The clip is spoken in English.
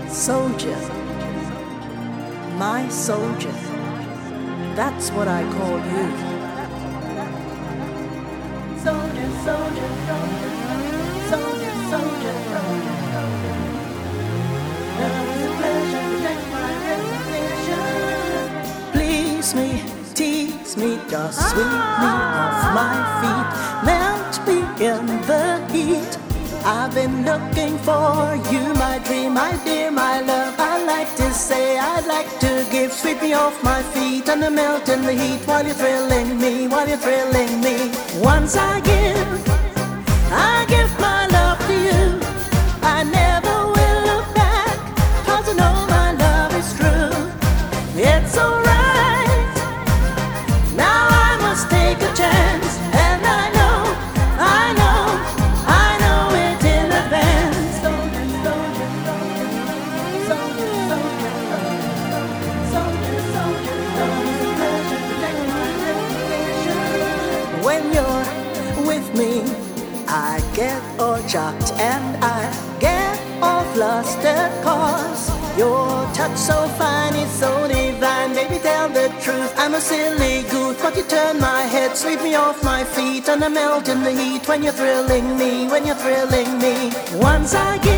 Soldier, my soldier, that's what I call you. Soldier, soldier, soldier, soldier, soldier, soldier, soldier. Love is a pleasure, protect my reputation. Please me, tease me, just sweep me off my feet, melt me in the heat. I've been looking for you, my dream, my dear, my love. I like to say, I'd like to give. Sweep me off my feet and melt in the heat while you're thrilling me, while you're thrilling me. Once I give my love to you. I never will look back, 'cause I know my love is true. It's alright, now I must take a chance, and I know it in advance. Soldier, soldier, soldier, soldier, soldier, soldier, soldier, pleasure, protect my reputation. When you're with me, I get all shocked and I get all flustered, 'cause your touch so fine, it's so divine. Baby, tell the truth, I'm a silly goof, but you turn my head, sweep me off my feet, and I melt in the heat when you're thrilling me, when you're thrilling me. Once I